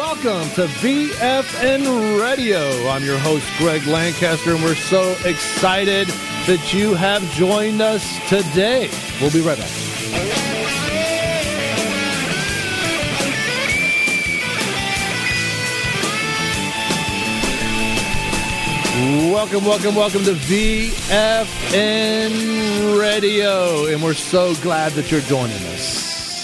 Welcome to VFN Radio. I'm your host, Greg Lancaster, and we're so excited that you have joined us today. We'll be right back. Welcome to VFN Radio, and we're so glad that you're joining us.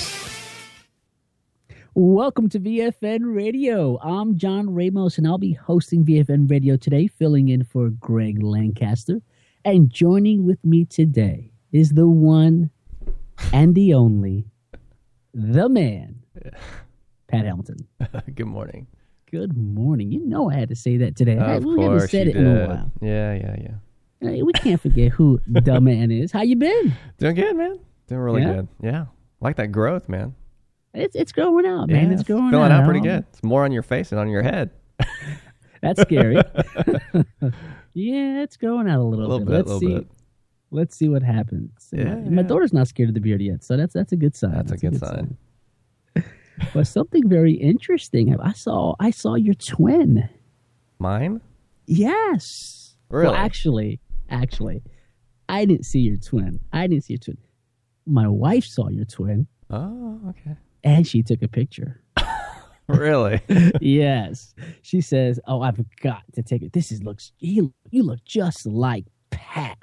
Welcome to VFN Radio. I'm John Ramos, and I'll be hosting VFN Radio today, filling in for Greg Lancaster. And joining with me today is the one and the only, the man, Pat Hamilton. Good morning. Good morning. You know I had to say that today. Of we course haven't said you it in did. a while. Yeah. Hey, we can't forget who the man is. How you been? Doing good, man. Doing really good. Yeah. Like that growth, man. It's growing out, man. Yeah, it's growing filling out. out pretty good. It's more on your face than on your head. That's scary. Yeah, it's growing out a little bit. Let's see what happens. My daughter's not scared of the beard yet, so that's a good sign. That's a good sign. But something very interesting. I saw your twin. Mine? Yes. Really? Well, actually, I didn't see your twin. My wife saw your twin. Oh, okay. And she took a picture. Really? Yes. She says, "Oh, I've got to take it. You look just like Pat."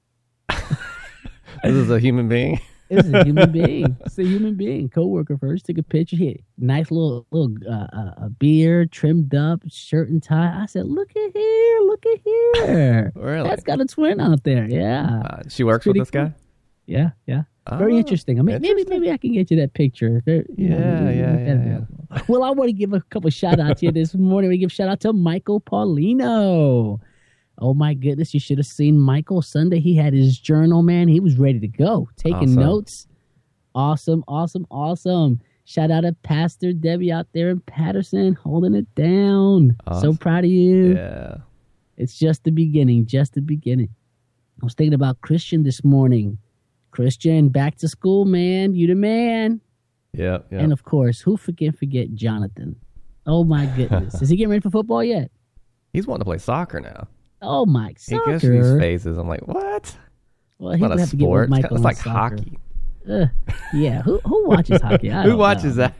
This is a human being? This is a human being. It's a human being. Co-worker first took a picture. He had nice little beard, trimmed up, shirt and tie. I said, "Look at here. Really? That's got a twin out there." Yeah. She works with this guy? Yeah. Very interesting. I mean, maybe I can get you that picture. Yeah. Well, I want to give a couple shout outs here this morning. We give shout out to Michael Paulino. Oh my goodness, you should have seen Michael Sunday. He had his journal, man. He was ready to go, taking notes. Awesome. Shout out to Pastor Debbie out there in Patterson, holding it down. Awesome. So proud of you. Yeah. It's just the beginning. I was thinking about Christian this morning. Christian, back to school, man. You the man. Yeah. And of course, who forget Jonathan? Oh my goodness. Is he getting ready for football yet? He's wanting to play soccer now. Oh my, soccer. He goes through these phases. I'm like, what? Well, he's not a sport. It's like hockey. Yeah, who watches hockey? Who watches that?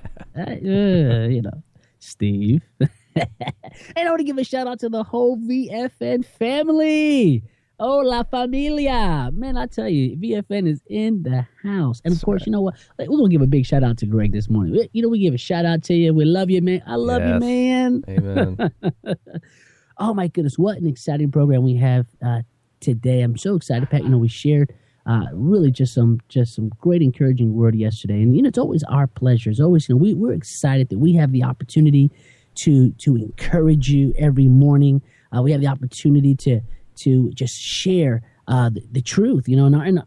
Steve. And I want to give a shout out to the whole VFN family. Oh, La Familia. Man, I tell you, VFN is in the house. And, of course, you know what? We're going to give a big shout-out to Greg this morning. We give a shout-out to you. We love you, man. I love you, man. Amen. Oh, my goodness. What an exciting program we have today. I'm so excited, Pat. We shared really just some great encouraging word yesterday. And, it's always our pleasure. It's always, we're excited that we have the opportunity to encourage you every morning. We have the opportunity to just share the truth, and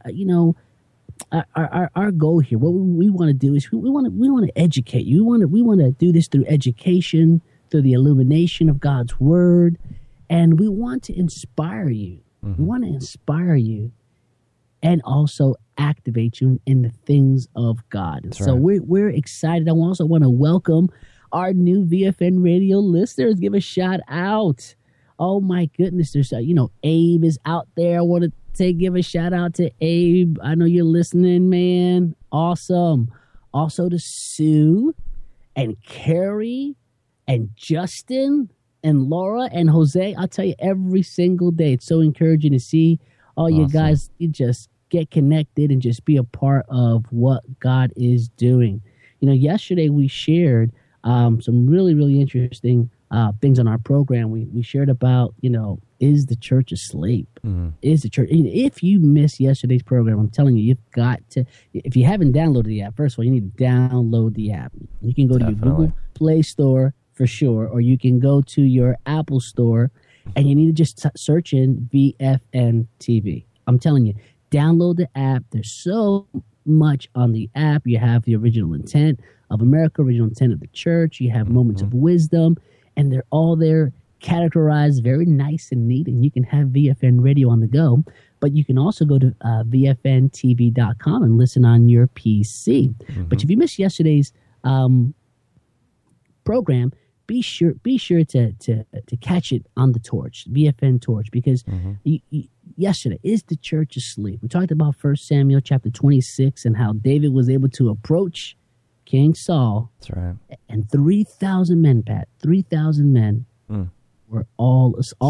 our goal here. What we want to do is we want to educate you. We want to do this through education, through the illumination of God's word, and we want to inspire you. Mm-hmm. We want to inspire you, and also activate you in the things of God. And so we're excited. I also want to welcome our new VFN Radio listeners. Give a shout out. Oh my goodness, there's Abe is out there. I want to give a shout out to Abe. I know you're listening, man. Awesome. Also to Sue and Carrie and Justin and Laura and Jose. I'll tell you, every single day, it's so encouraging to see all you guys. You just get connected and just be a part of what God is doing. Yesterday we shared some really, really interesting things on our program. We shared about, is the church asleep? Mm-hmm. Is the church? If you missed yesterday's program, I'm telling you, you've got to. If you haven't downloaded the app, first of all, you need to download the app. You can go to your Google Play Store for sure, or you can go to your Apple Store, and you need to just search in VFN TV. I'm telling you, download the app. There's so much on the app. You have the original intent of America, original intent of the church. You have moments of wisdom. And they're all there, categorized very nice and neat, and you can have VFN Radio on the go. But you can also go to VFNTV.com and listen on your PC. Mm-hmm. But if you missed yesterday's program, be sure to catch it on the Torch, VFN Torch, because yesterday, is the church asleep? We talked about 1 Samuel chapter 26 and how David was able to approach King Saul. That's right. And 3,000 men, Pat, 3,000 men were all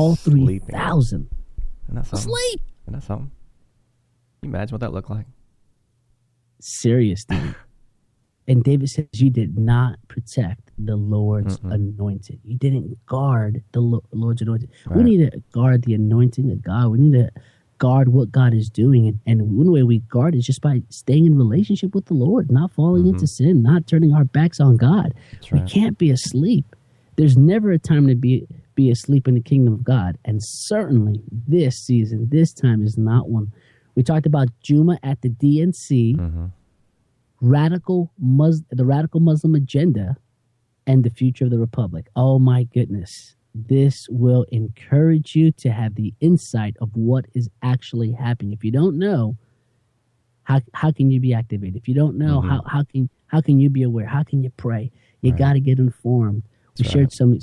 3,000 asleep. Isn't that something? Can you imagine what that looked like? Serious, dude. And David says, you did not protect the Lord's anointed. You didn't guard the Lord's anointed. Right. We need to guard the anointing of God. We need to guard what God is doing. And one way we guard is just by staying in relationship with the Lord, not falling into sin, not turning our backs on God. Right. We can't be asleep. There's never a time to be asleep in the kingdom of God. And certainly this season, this time is not one. We talked about Juma at the DNC. The radical Muslim agenda and the future of the republic. Oh my goodness. This will encourage you to have the insight of what is actually happening. If you don't know, how can you be activated? If you don't know, how can you be aware? How can you pray? You got to get informed. We shared some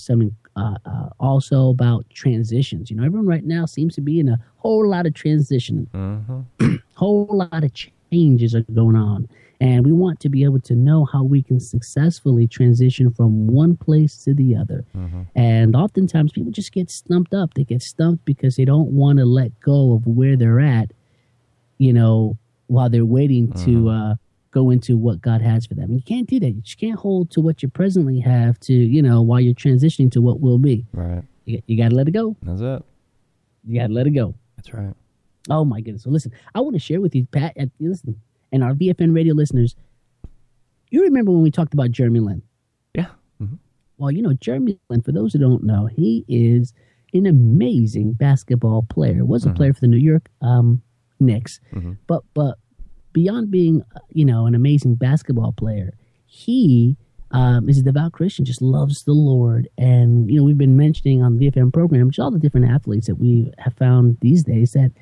also about transitions. You know, everyone right now seems to be in a whole lot of transition. Whole lot of changes are going on. And we want to be able to know how we can successfully transition from one place to the other. And oftentimes people just get stumped up. They get stumped because they don't want to let go of where they're at, you know, while they're waiting to go into what God has for them. And you can't do that. You just can't hold to what you presently have to, you know, while you're transitioning to what will be. Right. You got to let it go. That's it. You got to let it go. That's right. Oh, my goodness. So listen, I want to share with you, Pat, listen, and our VFN radio listeners, you remember when we talked about Jeremy Lin? Yeah. Well, you know, Jeremy Lin, for those who don't know, he is an amazing basketball player. Was a player for the New York Knicks. But beyond being, you know, an amazing basketball player, he is a devout Christian, just loves the Lord. And, you know, we've been mentioning on the VFM program just all the different athletes that we have found these days that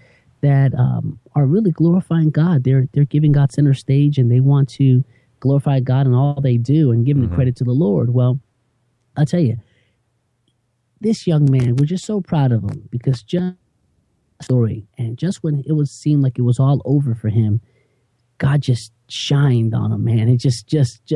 are really glorifying God. They're giving God center stage, and they want to glorify God in all they do and giving the credit to the Lord. Well, I'll tell you, this young man, we're just so proud of him because just story, and just when it seemed like it was all over for him, God just shined on him, man. It just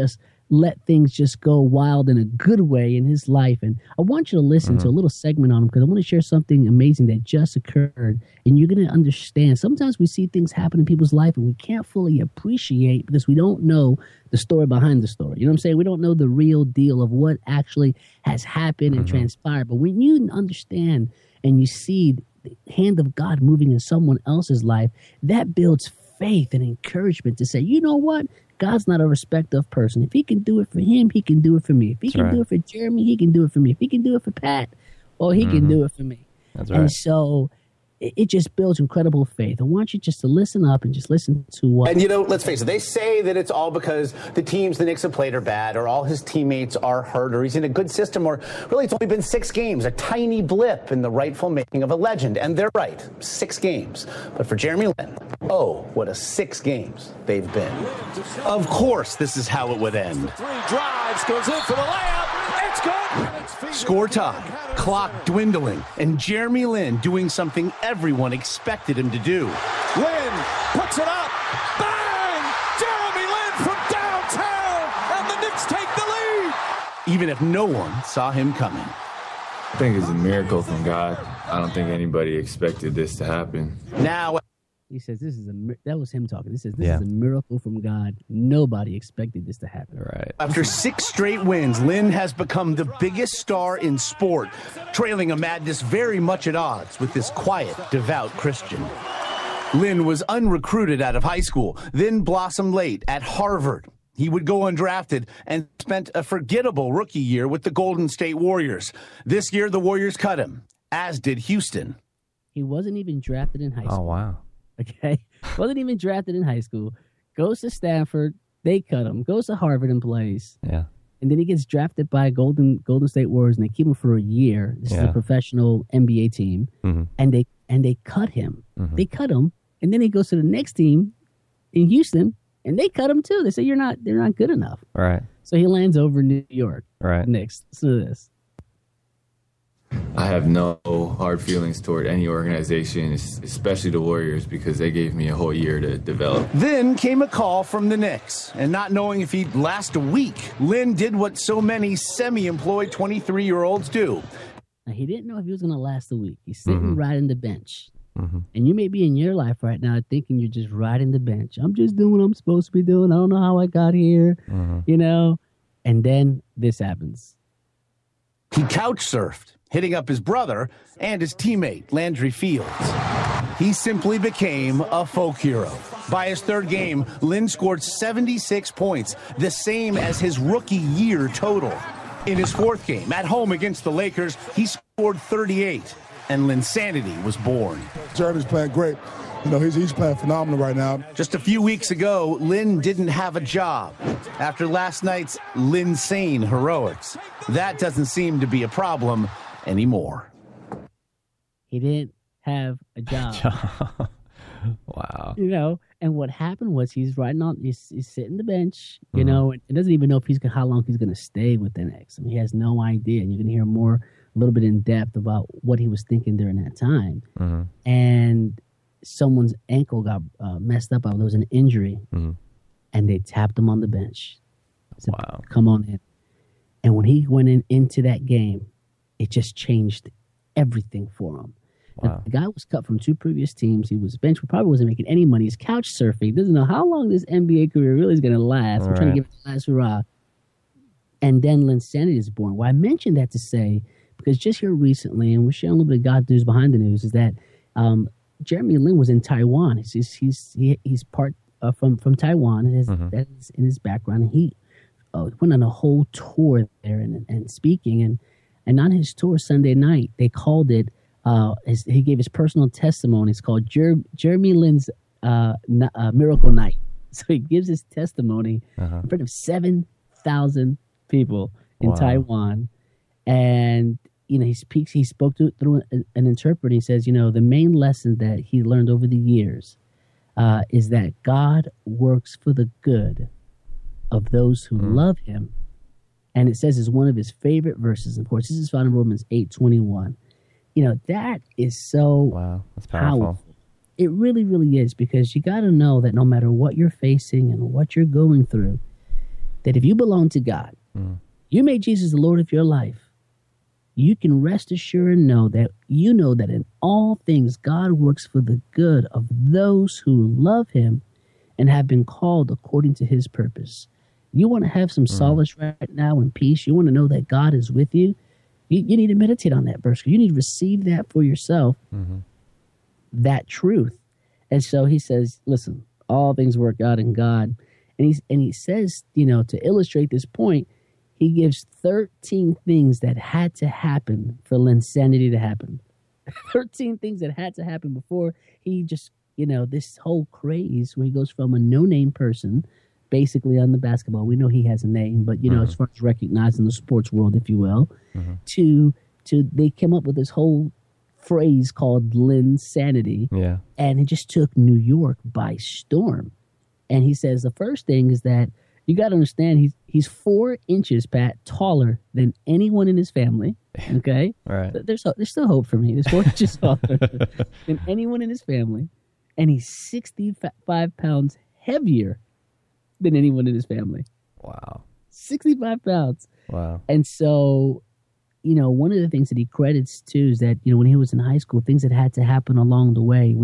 let things just go wild in a good way in his life. And I want you to listen to a little segment on him because I want to share something amazing that just occurred. And you're going to understand. Sometimes we see things happen in people's life and we can't fully appreciate because we don't know the story behind the story. You know what I'm saying? We don't know the real deal of what actually has happened and transpired. But when you understand and you see the hand of God moving in someone else's life, that builds faith and encouragement to say, you know what? God's not a respecter of person. If he can do it for him, he can do it for me. If he can do it for Jeremy, he can do it for me. If he can do it for Pat, he can do it for me. That's right. And so it just builds incredible faith. I want you just to listen up and just listen to what... And, you know, let's face it, they say that it's all because the teams the Knicks have played are bad, or all his teammates are hurt, or he's in a good system, or really it's only been 6 games, a tiny blip in the rightful making of a legend. And they're right, 6 games. But for Jeremy Lin, oh, what a 6 games they've been. Of course, this is how it would end. 3 drives, goes in for the layup. It's good. Score time, clock dwindling, and Jeremy Lin doing something everyone expected him to do. Lin puts it up. Bang! Jeremy Lin from downtown, and the Knicks take the lead. Even if no one saw him coming. I think it's a miracle from God. I don't think anybody expected this to happen. Now, he says that was him talking. He says this is a miracle from God. Nobody expected this to happen. Right. After 6 straight wins, Lin has become the biggest star in sport, trailing a madness very much at odds with this quiet, devout Christian. Lin was unrecruited out of high school, then blossomed late at Harvard. He would go undrafted and spent a forgettable rookie year with the Golden State Warriors. This year, the Warriors cut him, as did Houston. He wasn't even drafted in high school. Oh, wow. Okay? Wasn't even drafted in high school. Goes to Stanford. They cut him. Goes to Harvard and plays. Yeah. And then he gets drafted by Golden State Warriors, and they keep him for a year. This is a professional NBA team. And they cut him. They cut him, and then he goes to the next team in Houston, and they cut him too. They say they're not good enough. Right. So he lands over New York. Right. Knicks. Listen to this. I have no hard feelings toward any organization, especially the Warriors, because they gave me a whole year to develop. Then came a call from the Knicks, and not knowing if he'd last a week, Lynn did what so many semi-employed 23-year-olds do. Now, he didn't know if he was going to last a week. He's sitting riding the bench. And you may be in your life right now thinking you're just riding the bench. I'm just doing what I'm supposed to be doing. I don't know how I got here, you know. And then this happens. He couch surfed, hitting up his brother and his teammate, Landry Fields. He simply became a folk hero. By his third game, Lynn scored 76 points, the same as his rookie year total. In his fourth game, at home against the Lakers, he scored 38, and Linsanity was born. Jeremy's playing great. You know, he's playing phenomenal right now. Just a few weeks ago, Lynn didn't have a job after last night's Linsane heroics. That doesn't seem to be a problem anymore. He didn't have a job. Wow. You know, and what happened was he's sitting the bench, you know, and doesn't even know if how long he's going to stay with the Knicks. I mean, he has no idea. And you can hear more, a little bit in depth about what he was thinking during that time. And someone's ankle got messed up. There was an injury, and they tapped him on the bench. Said, wow. Come on in. And when he went into that game, it just changed everything for him. Wow. The guy was cut from 2 previous teams. He was benched, probably wasn't making any money. He's couch surfing. Doesn't know how long this NBA career really is going to last. We're trying to give it the last hurrah. And then Linsanity is born. Well, I mentioned that to say, because just here recently, and we're sharing a little bit of God news behind the news, is that Jeremy Lin was in Taiwan. He's part from Taiwan. That is in his background. And he went on a whole tour there and speaking. And on his tour Sunday night, they called it, he gave his personal testimony. It's called Jeremy Lin's Miracle Night. So he gives his testimony in front of 7,000 people in Taiwan. And, you know, he spoke through an interpreter. He says, you know, the main lesson that he learned over the years is that God works for the good of those who love him. And it says it's one of his favorite verses. Of course, this is found in Romans 8:21. You know, that is so that's powerful. It really, really is, because you got to know that no matter what you're facing and what you're going through, that if you belong to God, you made Jesus the Lord of your life, you can rest assured and know that in all things God works for the good of those who love him and have been called according to his purpose. You want to have some solace right now and peace. You want to know that God is with you. You need to meditate on that verse. You need to receive that for yourself, that truth. And so he says, listen, all things work out in God. And he says, you know, to illustrate this point, he gives 13 things that had to happen for Linsanity to happen. 13 things that had to happen before he just, you know, this whole craze where he goes from a no-name person, basically on the basketball. We know he has a name, but, you know, as far as recognized in the sports world, if you will, to they came up with this whole phrase called Linsanity. Yeah. And it just took New York by storm. And he says the first thing is that you got to understand he's 4 inches, Pat, taller than anyone in his family. Okay? Right. There's still hope for me. He's 4 inches taller than anyone in his family. And he's 65 pounds heavier than anyone in his family. Wow. 65 pounds. Wow. And so, you know, one of the things that he credits too is that, you know, when he was in high school, things that had to happen along the way.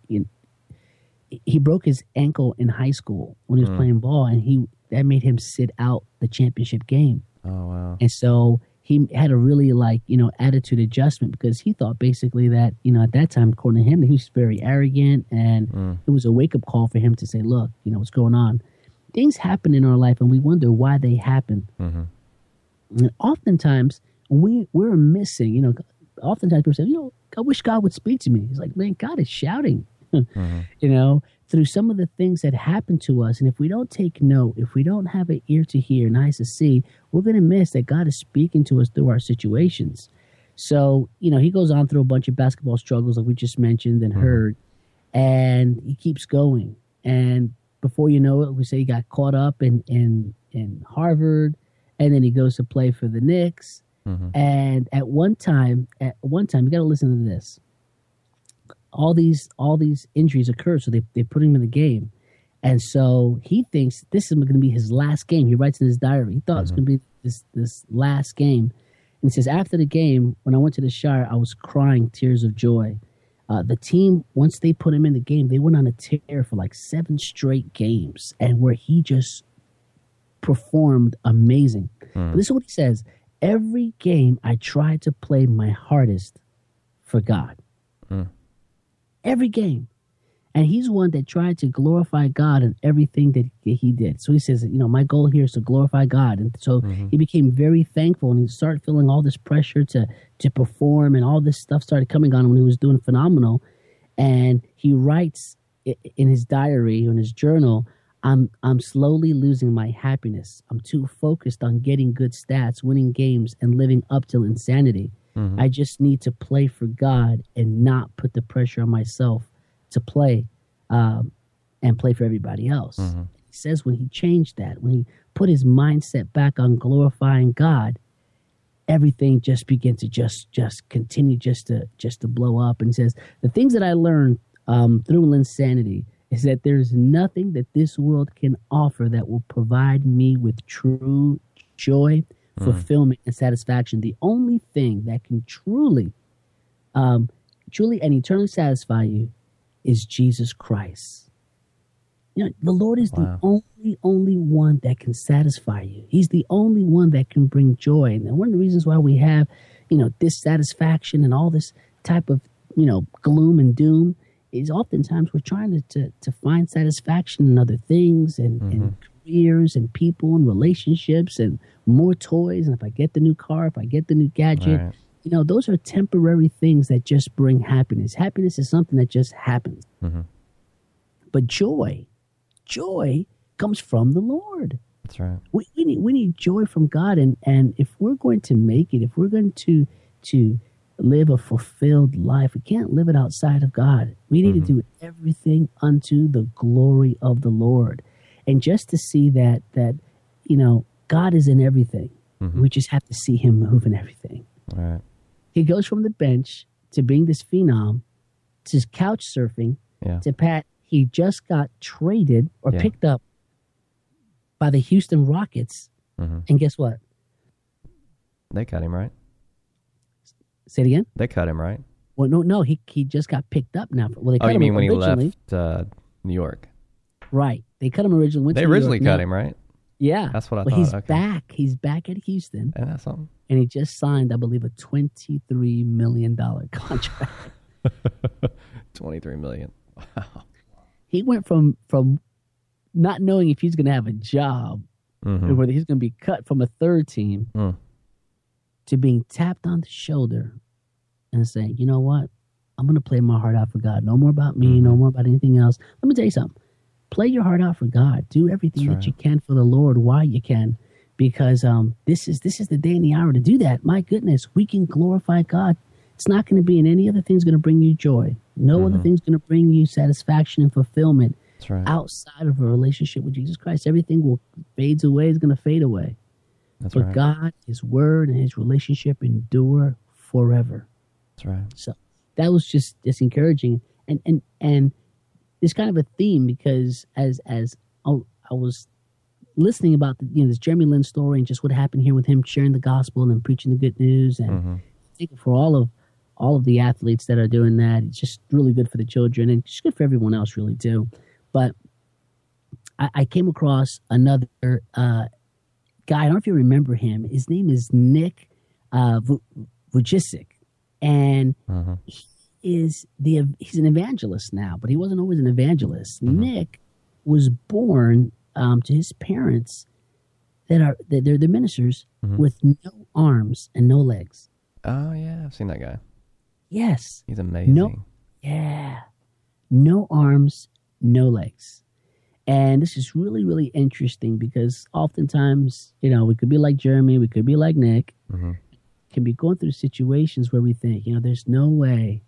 He broke his ankle in high school when he was playing ball, and that made him sit out the championship game. Oh, wow. And so he had a really, like, you know, attitude adjustment, because he thought basically that, you know, at that time, according to him, he was very arrogant, and it was a wake-up call for him to say, look, you know, what's going on? Things happen in our life, and we wonder why they happen. And oftentimes, we're missing, you know, oftentimes people say, you know, I wish God would speak to me. He's like, man, God is shouting, you know, through some of the things that happen to us. And if we don't take note, if we don't have an ear to hear and eyes to see, we're going to miss that God is speaking to us through our situations. So, you know, he goes on through a bunch of basketball struggles like we just mentioned and heard, and he keeps going. And before you know it, we say he got caught up in in Harvard, and then he goes to play for the Knicks. And at one time, you got to listen to this. All these injuries occur, so they put him in the game, and so he thinks this is going to be his last game. He writes in his diary he thought it was going to be this last game, and he says after the game, when I went to the shower, I was crying tears of joy. The team, once they put him in the game, they went on a tear for like 7 straight games, and where he just performed amazing. But this is what he says: every game I tried to play my hardest for God. Every game. And he's one that tried to glorify God in everything that he did. So he says, my goal here is to glorify God. And so he became very thankful, and he started feeling all this pressure to perform, and all this stuff started coming on him when he was doing phenomenal. And he writes in his diary, in his journal, I'm slowly losing my happiness. I'm too focused on getting good stats, winning games, and living up till insanity. I just need to play for God and not put the pressure on myself to play and play for everybody else. He says when he changed that, when he put his mindset back on glorifying God, everything just began to just continue just to blow up. And he says, the things that I learned through Linsanity is that there's nothing that this world can offer that will provide me with true joy, fulfillment, and satisfaction. The only thing that can truly and eternally satisfy you is Jesus Christ. The Lord is the only one that can satisfy you. He's the only one that can bring joy. And one of the reasons why we have, dissatisfaction and all this type of, gloom and doom is oftentimes we're trying to find satisfaction in other things and careers and people and relationships and more toys. And if I get the new car, if I get the new gadget, those are temporary things that just bring happiness. Happiness is something that just happens. But joy comes from the Lord. That's right. We need joy from God. And if we're going to make it, if we're going to live a fulfilled life, we can't live it outside of God. We need to do everything unto the glory of the Lord. And just to see that God is in everything. We just have to see him move in everything. All right. He goes from the bench to being this phenom to couch surfing to Pat. He just got traded or picked up by the Houston Rockets. And guess what? They cut him, right? Say it again? They cut him, right? Well, no. He just got picked up now. Well, they cut you him mean when he originally. left New York? Right. They cut him originally. They originally cut him, right? Yeah. That's what I thought. He's okay. back. He's back at Houston. And that's something. And he just signed, I believe, a $23 million contract. $23 million. Wow. He went from not knowing if he's going to have a job or whether he's going to be cut from a third team to being tapped on the shoulder and saying, you know what? I'm going to play my heart out for God. No more about me, no more about anything else. Let me tell you something. Play your heart out for God. Do everything that you can for the Lord while you can, because this is the day and the hour to do that. My goodness, we can glorify God. It's not going to be in any other thing's going to bring you joy. No other thing's going to bring you satisfaction and fulfillment outside of a relationship with Jesus Christ. Everything will fades away. It's going to fade away. But God, his word, and his relationship endure forever. That's right. So that was just encouraging. And it's kind of a theme, because as I was listening about this Jeremy Lin story and just what happened here with him sharing the gospel and then preaching the good news, and I think for all of the athletes that are doing that, it's just really good for the children and just good for everyone else, really too. But I came across another guy. I don't know if you remember him. His name is Nick Vujicic, and he's an evangelist now, but he wasn't always an evangelist. Nick was born to his parents they're ministers with no arms and no legs. Oh yeah, I've seen that guy. Yes, he's amazing. No arms, no legs. And this is really, really interesting, because oftentimes, we could be like Jeremy, we could be like Nick, can be going through situations where we think, there's no way,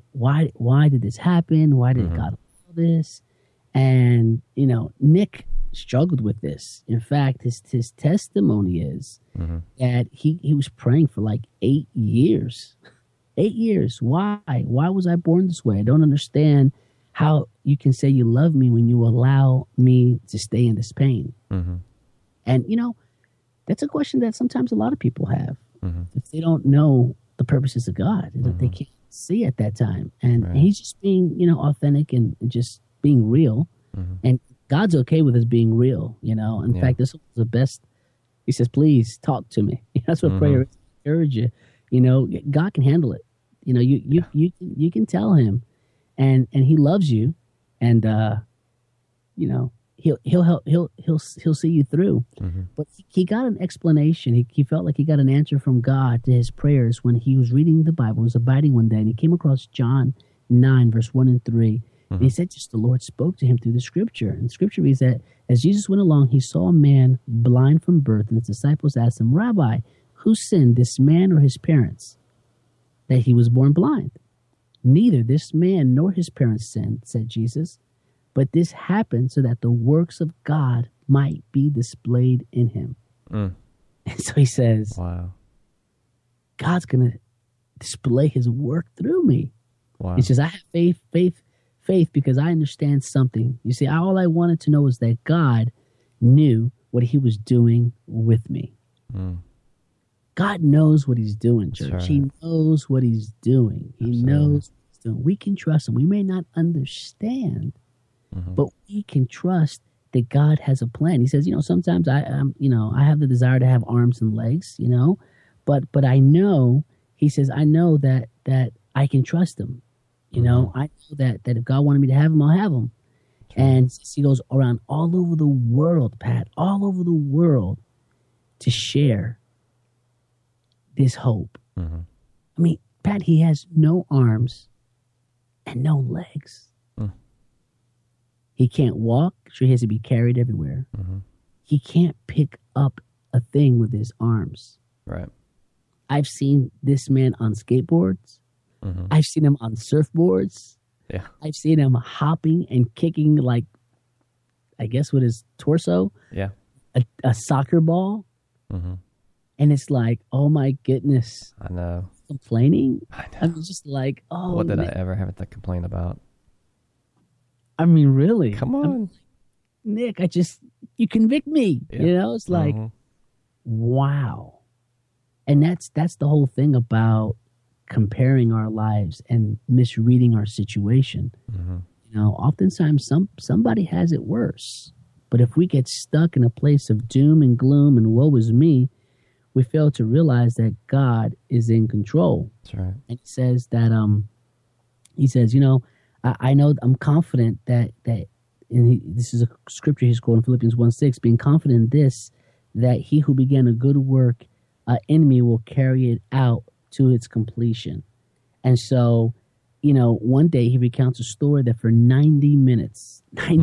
why did this happen? Why did God allow this? And, Nick struggled with this. In fact, his testimony is that he was praying for like 8 years. 8 years. Why? Why was I born this way? I don't understand how you can say you love me when you allow me to stay in this pain. And, you know, that's a question that sometimes a lot of people have. If they don't know the purposes of God, that they can't see at that time. And he's just being, you know, authentic and just being real. And God's okay with us being real, you know. In fact, this was the best. He says, please talk to me. That's what prayer is. I encourage you. You know, God can handle it. You know, you can tell him, and he loves you, and you know, he'll help. He'll see you through. But he got an explanation. He felt like he got an answer from God to his prayers when he was reading the Bible. He was abiding one day, and he came across John 9, verse 1 and 3. And he said, just the Lord spoke to him through the scripture. And scripture reads that as Jesus went along, he saw a man blind from birth, and his disciples asked him, Rabbi, who sinned, this man or his parents, that he was born blind? Neither this man nor his parents sinned, said Jesus, but this happened so that the works of God might be displayed in him. And so he says, wow, God's going to display his work through me. Wow. He says, I have faith because I understand something. You see, all I wanted to know was that God knew what he was doing with me. God knows what he's doing, church. Right. He knows what he's doing. He knows what he's doing. We can trust him. We may not understand, but we can trust that God has a plan. He says, you know, sometimes I have the desire to have arms and legs, you know, but I know, he says, I know that I can trust him. You know, I know that if God wanted me to have him, I'll have him. And he goes around all over the world, Pat, all over the world to share this hope. I mean, Pat, he has no arms and no legs. He can't walk, so he has to be carried everywhere. He can't pick up a thing with his arms. Right. I've seen this man on skateboards. I've seen him on surfboards. Yeah. I've seen him hopping and kicking, like, I guess with his torso. Yeah. A soccer ball. And it's like, oh my goodness. I know. Complaining? I know. I'm just like, oh. What did I ever have to complain about? I mean, really? Come on. Nick, you convict me. Yeah. You know, it's like, wow. And that's the whole thing about comparing our lives and misreading our situation. You know, oftentimes somebody has it worse. But if we get stuck in a place of doom and gloom and woe is me, we fail to realize that God is in control. That's right. And he says that you know, I know, I'm confident that this is a scripture he's quoting, Philippians 1:6, being confident in this, that he who began a good work in me will carry it out to its completion. And so, you know, one day he recounts a story that for 90 minutes,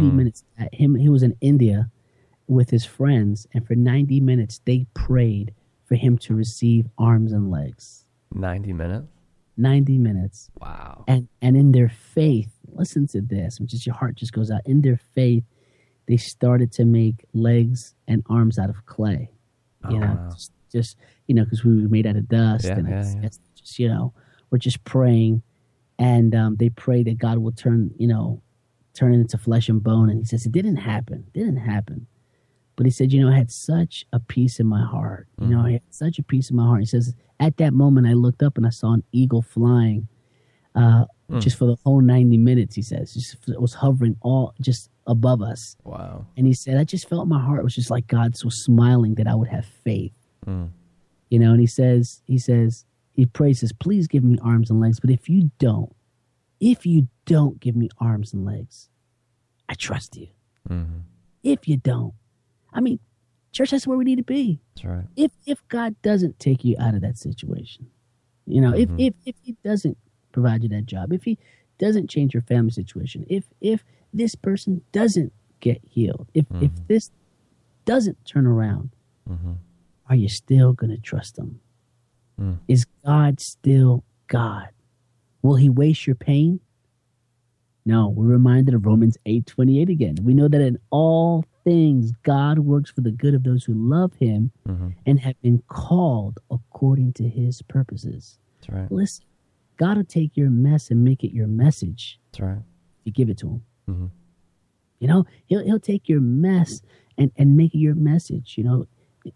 he was in India with his friends, and for 90 minutes they prayed for him to receive arms and legs. 90 minutes? 90 minutes. Wow. And in their faith, listen to this, just your heart just goes out. In their faith, they started to make legs and arms out of clay. You know, wow. just you know, because we were made out of dust, it's just, you know, we're just praying, and they pray that God will turn it into flesh and bone. And he says it didn't happen, but he said, you know, I had such a peace in my heart. You know, I had such a peace in my heart. He says, at that moment, I looked up and I saw an eagle flying, just for the whole 90 minutes. He says, it was hovering all just above us. Wow. And he said, I just felt my heart was just like God was smiling that I would have faith. You know, and he prays, please give me arms and legs. But if you don't give me arms and legs, I trust you. If you don't, I mean, church, that's where we need to be. That's right. If God doesn't take you out of that situation, you know, if he doesn't provide you that job, if he doesn't change your family situation, if this person doesn't get healed, if this doesn't turn around, are you still going to trust him? Is God still God? Will he waste your pain? No, we're reminded of Romans 8:28 again. We know that in all things God works for the good of those who love him and have been called according to his purposes. That's right. Listen, God will take your mess and make it your message. That's right. You give it to him. You know, he'll take your mess and make it your message. You know,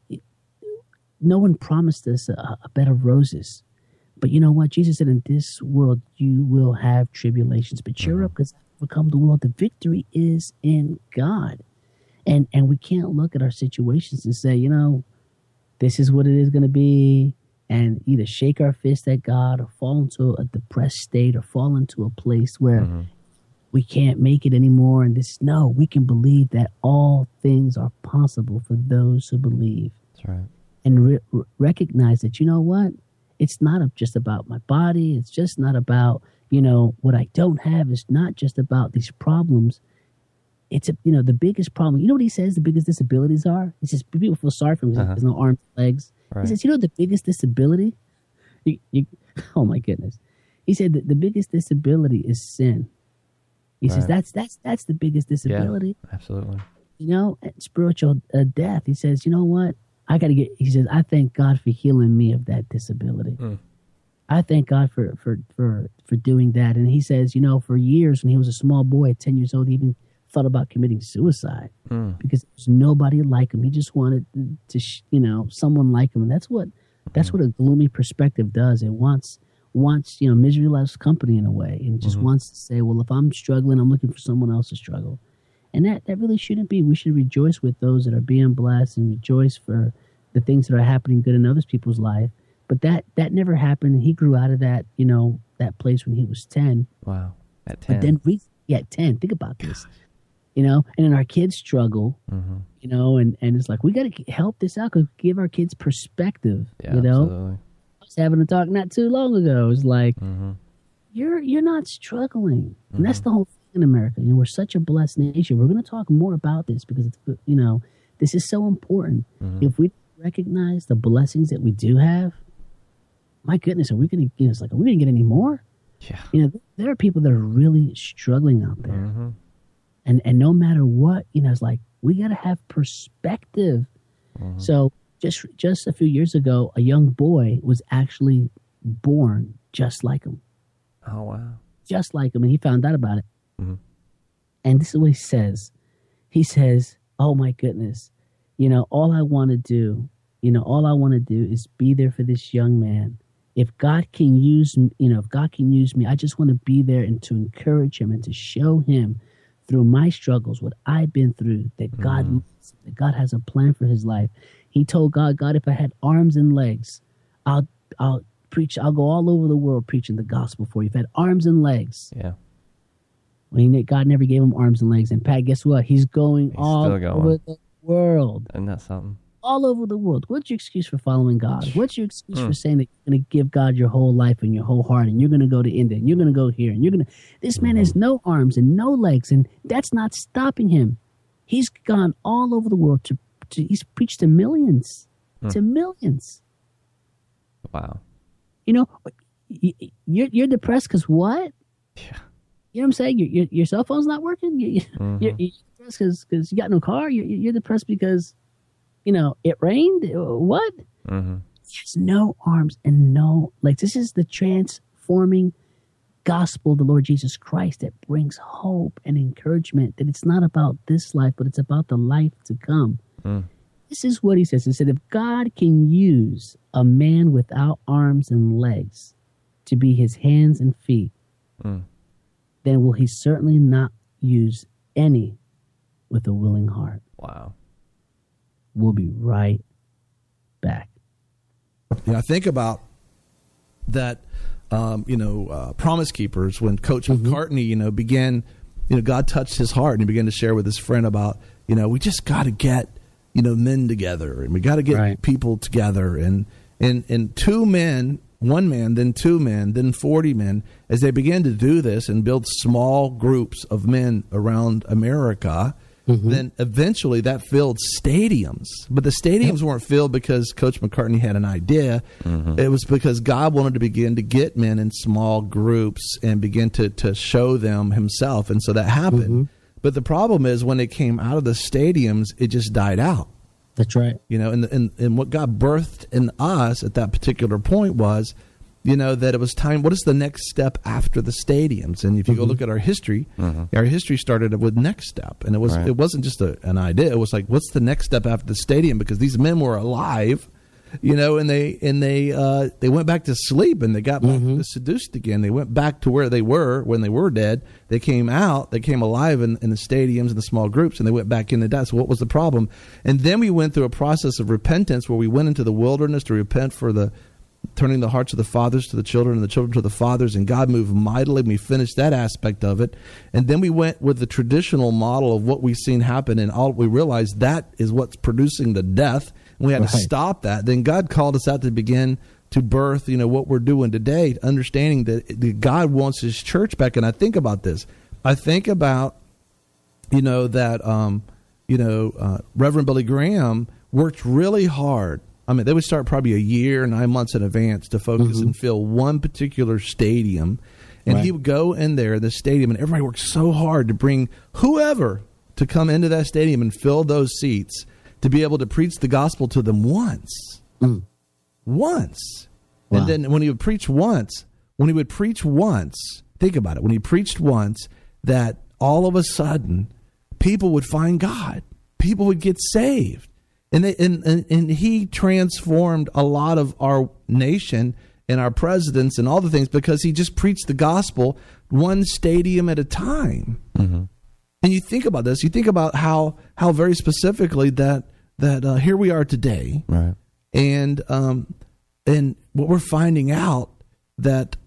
no one promised us a bed of roses. But you know what? Jesus said, in this world, you will have tribulations. But cheer up, because I've overcome the world. The victory is in God. And we can't look at our situations and say, you know, this is what it is going to be, and either shake our fist at God or fall into a depressed state or fall into a place where we can't make it anymore. And no, we can believe that all things are possible for those who believe. That's right. And recognize that, you know what? It's not just about my body. It's just not about, you know, what I don't have. It's not just about these problems. It's, the biggest problem. You know what he says the biggest disabilities are? He says people feel sorry for him. There's no arms, legs. Right. He says, you know, the biggest disability? Oh, my goodness. He said that the biggest disability is sin. He says that's the biggest disability. Yeah, absolutely. You know, spiritual death. He says, you know what? He says, I thank God for healing me of that disability. I thank God for doing that. And he says, you know, for years when he was a small boy at 10 years old, he even thought about committing suicide because there was nobody like him. He just wanted to, someone like him. And that's what a gloomy perspective does. It wants, misery loves company in a way, and just wants to say, well, if I'm struggling, I'm looking for someone else to struggle. And that really shouldn't be. We should rejoice with those that are being blessed and rejoice for the things that are happening good in other people's life. But that never happened. He grew out of that, that place when he was 10. Wow. At 10. But then at 10, think about this, and then our kids struggle, and it's like, we got to help this out, because give our kids perspective, Absolutely. I was having a talk not too long ago. It was like, you're not struggling. And that's the whole thing in America. We're such a blessed nation. We're going to talk more about this because it's, this is so important. If we recognize the blessings that we do have, my goodness, are we going to? It's like, are we going to get any more? Yeah. There are people that are really struggling out there, and no matter what, it's like, we got to have perspective. So just a few years ago, a young boy was actually born just like him. Oh wow! Just like him, and he found out about it. And this is what he says. He says, oh my goodness, all I want to do is be there for this young man. If God can use, me, I just want to be there and to encourage him and to show him through my struggles, what I've been through, that God has a plan for his life. He told God, if I had arms and legs, I'll preach. I'll go all over the world preaching the gospel for you. If I had arms and legs. Yeah. God never gave him arms and legs. And Pat, guess what? He's going all over the world. And that's something. All over the world. What's your excuse for following God? What's your excuse for saying that you're going to give God your whole life and your whole heart, and you're going to go to India, and you're going to go here, and you're going to... This man has no arms and no legs, and that's not stopping him. He's gone all over the world he's preached to millions. To millions. Wow. You're depressed because what? Yeah. You know what I'm saying? Your cell phone's not working. You're depressed because you got no car. You're depressed because, it rained. What? He has no arms and no legs. This is the transforming gospel of the Lord Jesus Christ that brings hope and encouragement, that it's not about this life, but it's about the life to come. This is what he says. He said, if God can use a man without arms and legs to be his hands and feet, then will he certainly not use any with a willing heart. Wow. We'll be right back. Yeah, think about that, Promise Keepers, when Coach McCartney, began, God touched his heart and he began to share with his friend about, we just got to get, men together, and we got to get people together, and two men, one man, then two men, then 40 men, as they began to do this and build small groups of men around America, then eventually that filled stadiums. But the stadiums weren't filled because Coach McCartney had an idea. It was because God wanted to begin to get men in small groups and begin to show them himself. And so that happened. But the problem is when it came out of the stadiums, it just died out. That's right. And what God birthed in us at that particular point was, that it was time. What is the next step after the stadiums? And if you go look at our history, our history started with next step, and it wasn't just an idea. It was like, what's the next step after the stadium? Because these men were alive, and they went back to sleep, and they got back seduced again. They went back to where they were when they were dead. They came out, they came alive in the stadiums and the small groups, and they went back into that. So what was the problem? And then we went through a process of repentance where we went into the wilderness to repent for the turning the hearts of the fathers to the children and the children to the fathers, and God moved mightily. We finished that aspect of it. And then we went with the traditional model of what we've seen happen, and all we realized that is what's producing the death. And we had to stop that. Then God called us out to begin to birth, what we're doing today, understanding that God wants his church back. And I think about this. I think about, Reverend Billy Graham worked really hard. I mean, they would start probably a year, 9 months in advance to focus and fill one particular stadium. And he would go in there, the stadium, and everybody worked so hard to bring whoever to come into that stadium and fill those seats to be able to preach the gospel to them once. Once. Wow. And then when he would preach once, think about it, when he preached once, that all of a sudden people would find God. People would get saved. And he transformed a lot of our nation and our presidents and all the things because he just preached the gospel one stadium at a time. And you think about this. You think about how very specifically that here we are today, right? And what we're finding out that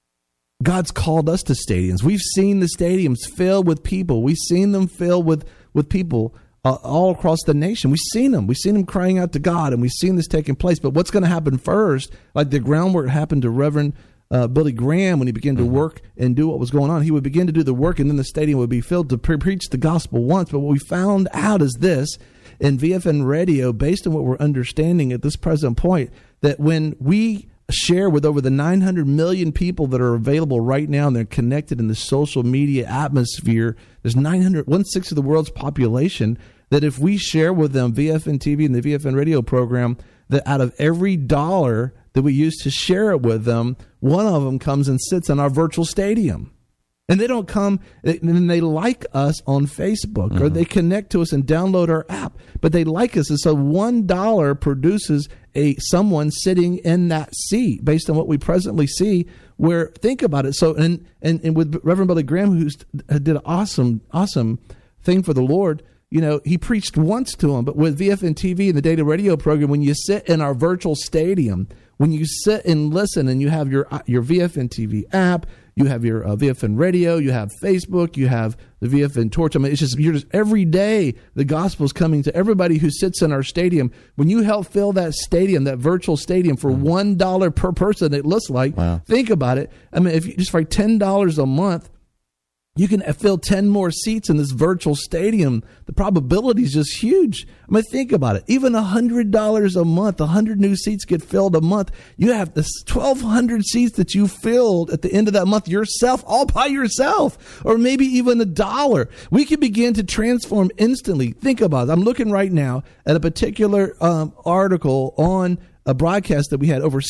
God's called us to stadiums. We've seen the stadiums filled with people. We've seen them filled with people. All across the nation. We've seen them crying out to God, and we've seen this taking place. But what's going to happen first, like the groundwork happened to Reverend Billy Graham when he began to work and do what was going on, he would begin to do the work, and then the stadium would be filled to preach the gospel once. But what we found out is this, in VFN Radio, based on what we're understanding at this present point, that when we share with over the 900 million people that are available right now, and they're connected in the social media atmosphere, there's 1/6 of the world's population, that if we share with them VFN TV and the VFN radio program, that out of every dollar that we use to share it with them, one of them comes and sits in our virtual stadium. And they don't come, and they like us on Facebook, or they connect to us and download our app, but they like us. And so $1 produces someone sitting in that seat based on what we presently see, where, think about it. So, and with Reverend Billy Graham, who did an awesome thing for the Lord, he preached once to them, but with VFN TV and the data radio program, when you sit in our virtual stadium, when you sit and listen, and you have your VFN TV app, you have your VFN radio, you have Facebook, you have the VFN Torch. I mean, you're just every day the gospel is coming to everybody who sits in our stadium. When you help fill that stadium, that virtual stadium, for $1 per person, it looks like. Think about it. I mean, if you just for $10 a month, you can fill 10 more seats in this virtual stadium. The probability is just huge. I mean, think about it. Even $100 a month, 100 new seats get filled a month. You have this 1,200 seats that you filled at the end of that month yourself, all by yourself, or maybe even $1. We can begin to transform instantly. Think about it. I'm looking right now at a particular article on a broadcast that we had over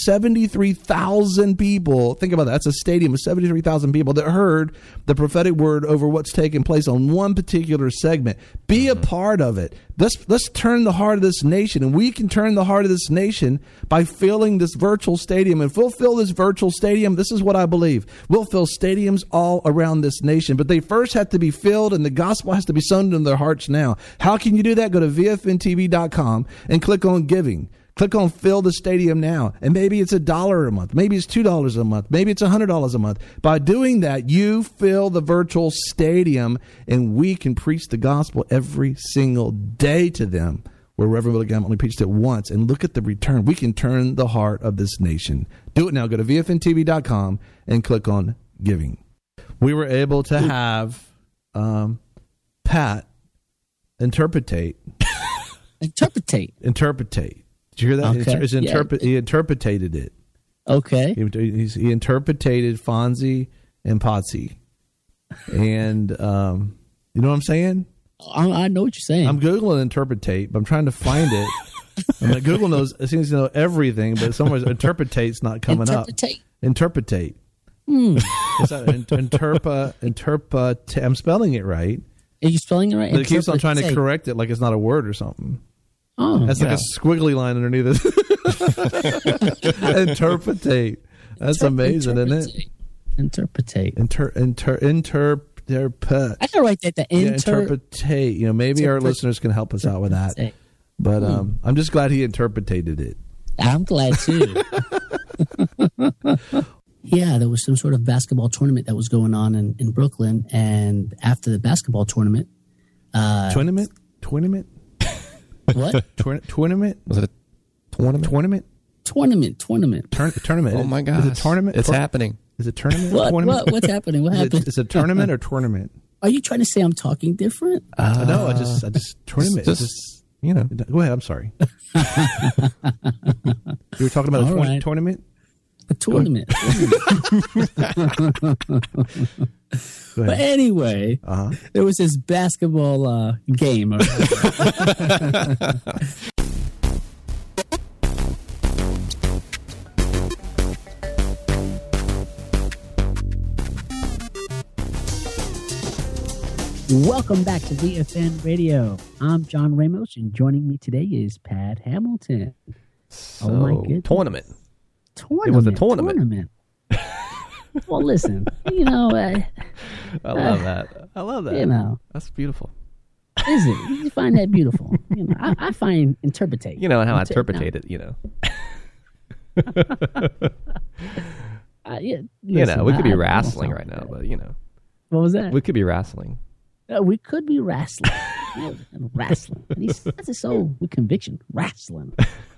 73,000 people. Think about that. That's a stadium of 73,000 people that heard the prophetic word over what's taking place on one particular segment. Be a part of it. Let's turn the heart of this nation, and we can turn the heart of this nation by filling this virtual stadium. And if we'll fill this virtual stadium, this is what I believe. We'll fill stadiums all around this nation, but they first have to be filled, and the gospel has to be sown into their hearts now. How can you do that? Go to VFNTV.com and click on giving. Click on Fill the Stadium Now, and maybe it's $1 a month. Maybe it's $2 a month. Maybe it's $100 a month. By doing that, you fill the virtual stadium, and we can preach the gospel every single day to them, where Reverend Billy Graham only preached it once. And look at the return. We can turn the heart of this nation. Do it now. Go to VFNTV.com and click on Giving. We were able to have Pat interpretate. Did you hear that? Okay. He interpreted it. Okay. He interpreted Fonzie and Potsy. And You know what I'm saying? I know what you're saying. I'm Googling interpretate, but I'm trying to find it. I mean, Google it seems to know everything, but somewhere interpretate's not coming up. Interpretate. It's interpretate. I'm spelling it right. Are you spelling it right? But it keeps on trying to correct it like it's not a word or something. Oh, that's like a squiggly line underneath it. Interpretate. That's amazing, isn't it? Interpretate. I can write that. Interpretate. You know, maybe our listeners can help us out with that. But I'm just glad he interpreted it. I'm glad too. Yeah, there was some sort of basketball tournament that was going on in Brooklyn, and after the basketball tournament, tournament. What? Tournament? Was it a tournament? Tournament. Tournament. Oh my God! Is it tournament? It's happening. Is it tournament? What's happening? What happened? Is it tournament or tournament? Are you trying to say I'm talking different? No, I just tournament. Just you know. Go ahead. I'm sorry. You were talking about a tournament. A tournament. But anyway, there was this basketball game. Welcome back to VFN Radio. I'm John Ramos, and joining me today is Pat Hamilton. So, oh my goodness. Tournament. It was a tournament. Well, listen, you know, I love that. I love that. You know, that's beautiful. Is it? You find that beautiful? You know, I find interpretate. You know how I interpretate it. You know. Listen, you know, we could be wrestling right now, but you know, what was that? We could be wrestling. We could be wrestling. Wrestling. And that's so with conviction. Wrestling.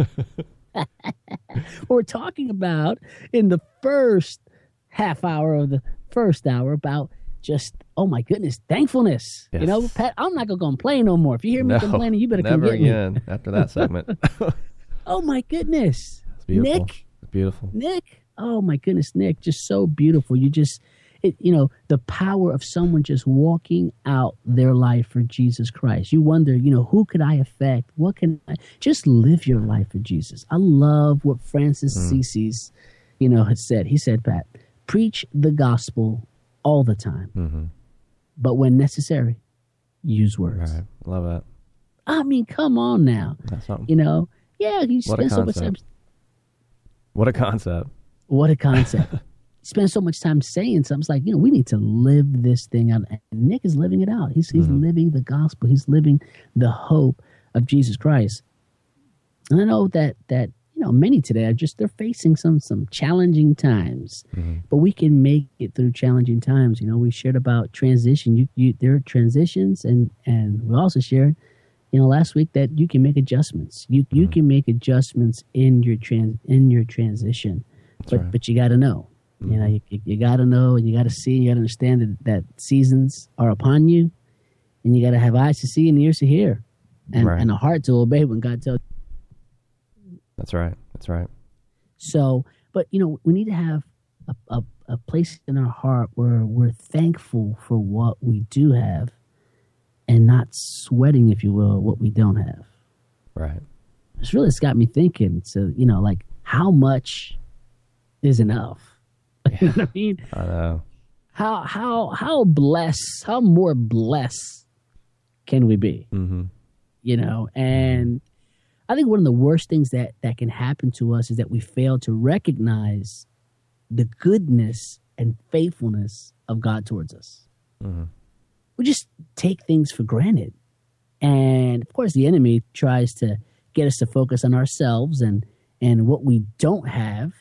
We're talking about in the first half hour of the first hour about just, oh my goodness, thankfulness. Yes. You know, Pat, I'm not going to complain no more. If you hear me complaining, you better come get me. Never again after that segment. Oh my goodness. It's beautiful. Nick. It's beautiful. Nick. Oh my goodness, Nick. Just so beautiful. You just, you know, the power of someone just walking out their life for Jesus Christ. You wonder, you know, who could I affect? What can I just live your life for Jesus? I love what Francis Assisi's, you know, has said. He said, Pat, preach the gospel all the time, but when necessary, use words. Right. Love that. I mean, come on now. That's something. You know, yeah, you spend so much time. What a concept. What a concept. Spend so much time saying something. It's like, you know, we need to live this thing out. And Nick is living it out. He's living the gospel. He's living the hope of Jesus Christ. And I know that you know, many today are just, they're facing some challenging times, but we can make it through challenging times. You know, we shared about transition. There are transitions, and we also shared, you know, last week that you can make adjustments. You can make adjustments in your transition, but you got to know. You know, you got to know, and you got to see, and you got to understand that seasons are upon you, and you got to have eyes to see and ears to hear, and a heart to obey when God tells you. That's right. That's right. So, but, you know, we need to have a place in our heart where we're thankful for what we do have and not sweating, if you will, what we don't have. Right. It's got me thinking. So, you know, like, how much is enough? Yeah. You know what I mean? I know. How blessed, how more blessed can we be? You know, and I think one of the worst things that can happen to us is that we fail to recognize the goodness and faithfulness of God towards us. We just take things for granted. And of course, the enemy tries to get us to focus on ourselves and what we don't have,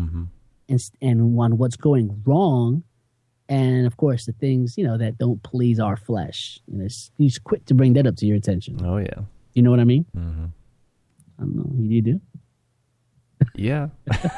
and on what's going wrong. And of course, the things, you know, that don't please our flesh. You know, he's quick to bring that up to your attention. Oh, yeah. You know what I mean? I don't know. You do? Yeah.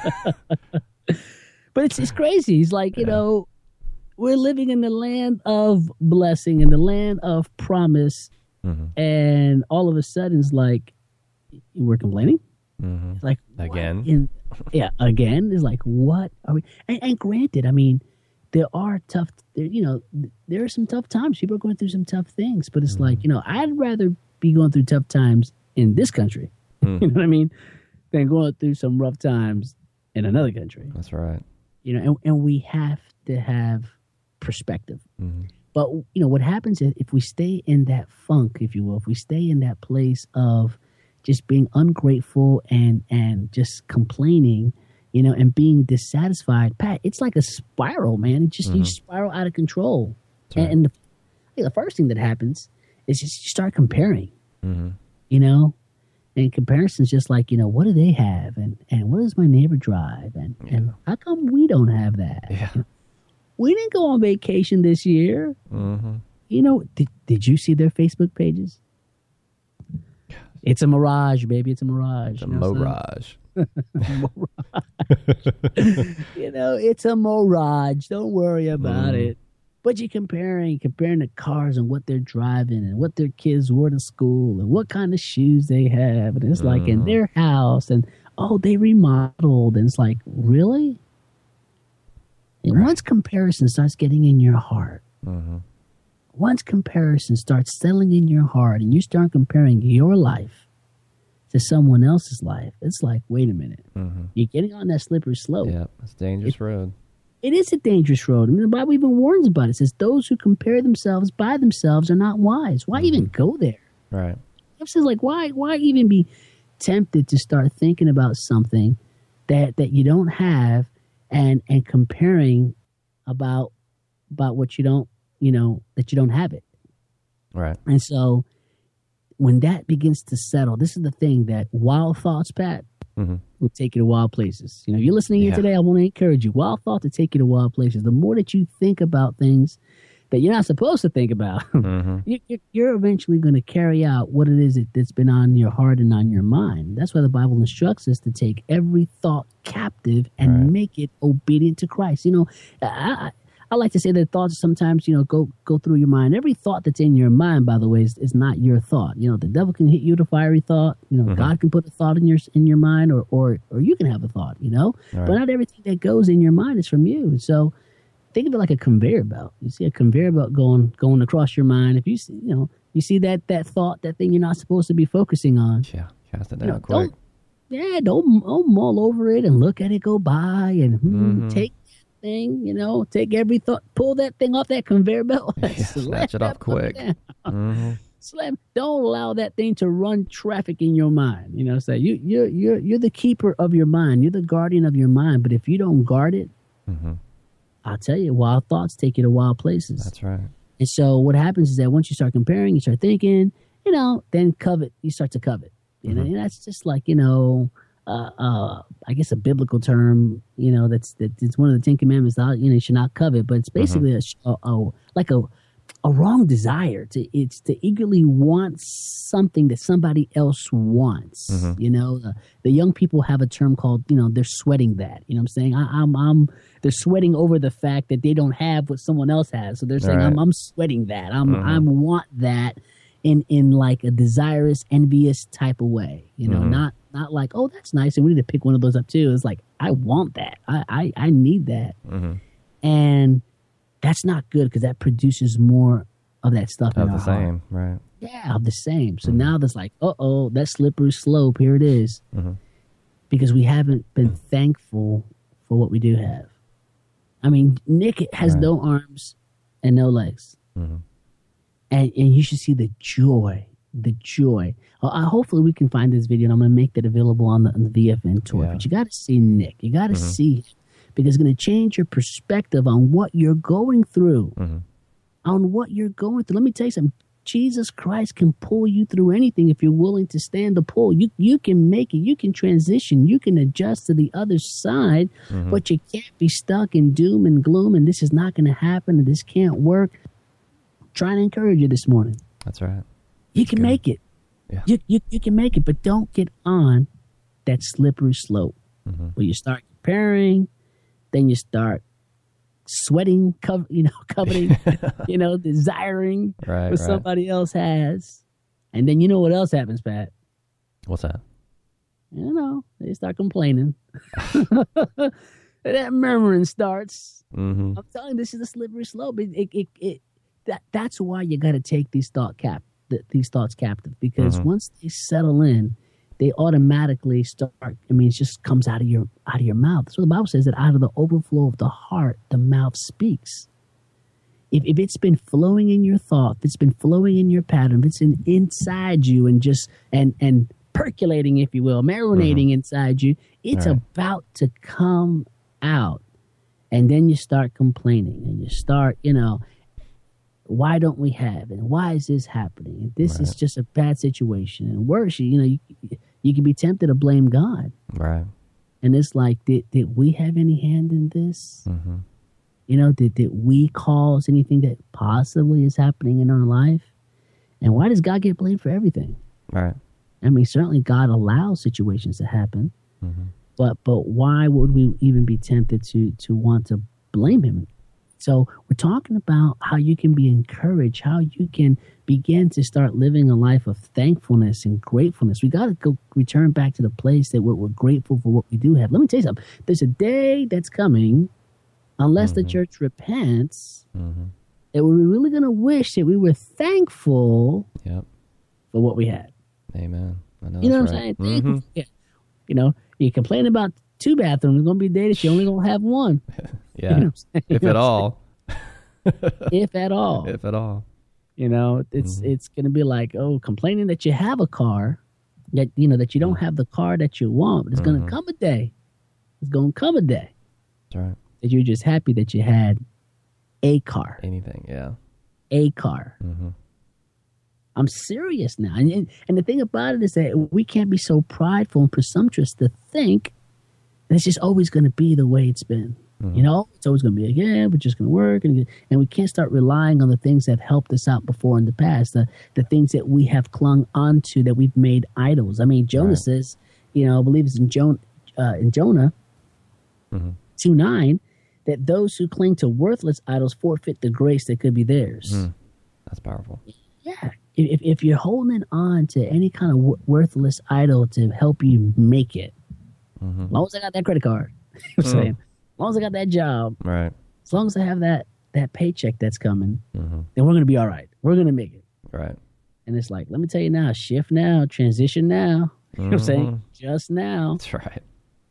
But it's crazy. He's like, you know, we're living in the land of blessing, in the land of promise. And all of a sudden, it's like, we're complaining? It's like, again? Again. It's like, what are we? And granted, I mean, there are there are some tough times. People are going through some tough things, but it's like, I'd rather be going through tough times in this country, you know what I mean, than going through some rough times in another country. That's right. And we have to have perspective. But, what happens is if we stay in that funk, if you will, if we stay in that place of just being ungrateful and just complaining, and being dissatisfied, Pat, it's like a spiral, man. It just you spiral out of control. Right. And the first thing that happens is just you start comparing, and comparison's just like, what do they have? And what does my neighbor drive? And how come we don't have that? Yeah. We didn't go on vacation this year. Did you see their Facebook pages? It's a mirage, baby. It's a mirage. It's a mirage. It's a mirage. Don't worry about it. But you're comparing the cars and what they're driving and what their kids wore to school and what kind of shoes they have. And it's like in their house and, they remodeled. And it's like, really? And once comparison starts getting in your heart, once comparison starts settling in your heart and you start comparing your life to someone else's life, it's like, wait a minute. You're getting on that slippery slope. Yeah, it's a dangerous road. It is a dangerous road. I mean, the Bible even warns about it. It says, those who compare themselves by themselves are not wise. Why even go there? Right. It says, like, why even be tempted to start thinking about something that you don't have and comparing about what you don't, that you don't have it. Right. And so when that begins to settle, this is the thing that wild thoughts, Pat, will take you to wild places. You're listening here today, I want to encourage you. Wild thoughts will take you to wild places. The more that you think about things that you're not supposed to think about, you're eventually going to carry out what it is that's been on your heart and on your mind. That's why the Bible instructs us to take every thought captive and make it obedient to Christ. I like to say that thoughts sometimes, go through your mind. Every thought that's in your mind, by the way, is not your thought. The devil can hit you with a fiery thought. God can put a thought in your mind, or you can have a thought. But not everything that goes in your mind is from you. So think of it like a conveyor belt. You see a conveyor belt going across your mind. If you see that thought, that thing you're not supposed to be focusing on. Yeah, cast it down quick. Don't mull over it and look at it go by and take thing, take every thought, pull that thing off that conveyor belt. Snatch it off quick. Slam. Don't allow that thing to run traffic in your mind. So you're the keeper of your mind. You're the guardian of your mind. But if you don't guard it, I'll tell you, wild thoughts take you to wild places. That's right. And so what happens is that once you start comparing, you start thinking, then you start to covet. And that's just like, I guess a biblical term, that's one of the 10 Commandments. You should not covet, but it's basically a wrong desire to eagerly want something that somebody else wants. The young people have a term called, they're sweating that. You know what I'm saying? They're sweating over the fact that they don't have what someone else has. So they're saying, I'm sweating that. I want that in like a desirous, envious type of way. Not like, oh, that's nice, and we need to pick one of those up too. It's like, I want that. I need that. And that's not good because that produces more of that stuff in our heart. Same, right? Yeah, of the same. So now there's like, that slippery slope, here it is. Because we haven't been thankful for what we do have. I mean, Nick has no arms and no legs. And you should see the joy. Hopefully we can find this video, and I'm going to make that available on the VFN tour. But you got to see Nick. You got to see him, because it's going to change your perspective on what you're going through. On what you're going through. Let me tell you something. Jesus Christ can pull you through anything if you're willing to stand the pull. You can make it. You can transition. You can adjust to the other side, but you can't be stuck in doom and gloom, and this is not going to happen, and this can't work. I'm trying to encourage you this morning. That's right. You can make it. Yeah. You can make it, but don't get on that slippery slope where you start comparing, then you start sweating, coveting, desiring what somebody else has, and then you know what else happens, Pat? What's that? They start complaining. that murmuring starts. Mm-hmm. I'm telling you, this is a slippery slope. That's why you got to take these thoughts captive, because once they settle in, they automatically start. I mean, it just comes out of your mouth. So the Bible says that out of the overflow of the heart, the mouth speaks. If it's been flowing in your thought, if it's been flowing in your pattern, if it's inside you and just and percolating, if you will, marinating inside you, it's about to come out. And then you start complaining and you start, why don't we have it? And why is this happening? And this is just a bad situation. And worse, you can be tempted to blame God. Right. And it's like, did we have any hand in this? Mm-hmm. Did we cause anything that possibly is happening in our life? And why does God get blamed for everything? Right. I mean, certainly God allows situations to happen. Mm-hmm. But why would we even be tempted to want to blame him? So we're talking about how you can be encouraged, how you can begin to start living a life of thankfulness and gratefulness. We got to go return back to the place that we're grateful for what we do have. Let me tell you something. There's a day that's coming, unless the church repents, that we're really going to wish that we were thankful for what we had. Amen. I know, you know what I'm saying? Thankful. Yeah. You complain about 2 bathrooms. There's going to be a day that you only going to have 1. Yeah. You know if at all. If at all. If at all. It's going to be like, complaining that you have a car, that that you don't have the car that you want. But it's going to come a day. It's going to come a day. That's right. That you're just happy that you had a car. Anything, yeah. A car. Mm-hmm. I'm serious now. And the thing about it is that we can't be so prideful and presumptuous to think that it's just always going to be the way it's been. It's always going to be like, we're just going to work. And we can't start relying on the things that have helped us out before in the past, the things that we have clung onto that we've made idols. I mean, Jonah says, I believe it's in Jonah 2:9, that those who cling to worthless idols forfeit the grace that could be theirs. That's powerful. Yeah. If you're holding on to any kind of worthless idol to help you make it, as long as I got that credit card, I'm saying, as long as I got that job, right? As long as I have that paycheck that's coming, then we're going to be all right. We're going to make it. Right. And it's like, let me tell you now, shift now, transition now. You know what I'm saying? Just now. That's right.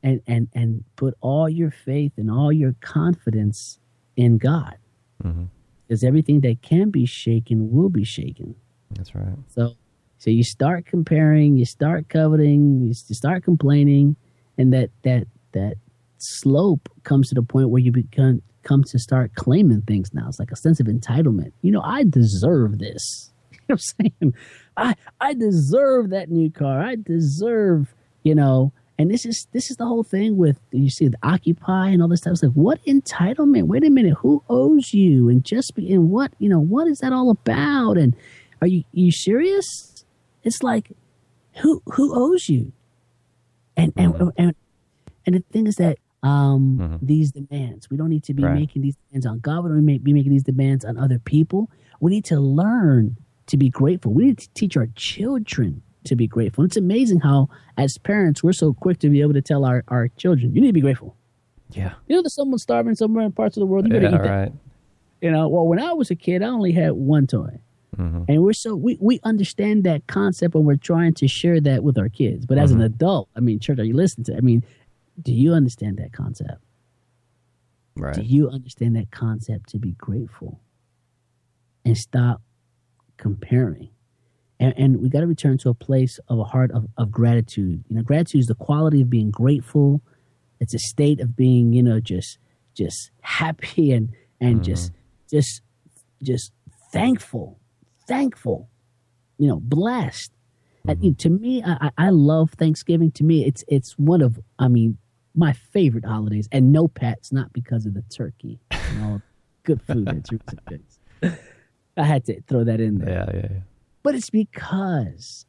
And put all your faith and all your confidence in God. Because everything that can be shaken will be shaken. That's right. So you start comparing, you start coveting, you start complaining, and that slope comes to the point where you come to start claiming things now. It's like a sense of entitlement. I deserve this. You know what I'm saying? I deserve that new car. I deserve, and this is the whole thing with, you see, the Occupy and all this stuff. It's like, what entitlement? Wait a minute, who owes you? And what is that all about? And are you serious? It's like, who owes you? And the thing is that these demands, we don't need to be making these demands on God. We don't need to be making these demands on other people. We need to learn to be grateful. We need to teach our children to be grateful. It's amazing how, as parents, we're so quick to be able to tell our children, you need to be grateful. Yeah. There's someone starving somewhere in parts of the world. You better eat that. Right. Well, when I was a kid, I only had one toy. And we understand that concept when we're trying to share that with our kids. But as an adult, church, are you listening to? Do you understand that concept? Right. Do you understand that concept to be grateful and stop comparing? And we got to return to a place of a heart of gratitude. Gratitude is the quality of being grateful. It's a state of being, just happy and just thankful, blessed. To me, I love Thanksgiving. To me, it's one of, my favorite holidays. And no pets, not because of the turkey. Good food. I had to throw that in there. Yeah. But it's because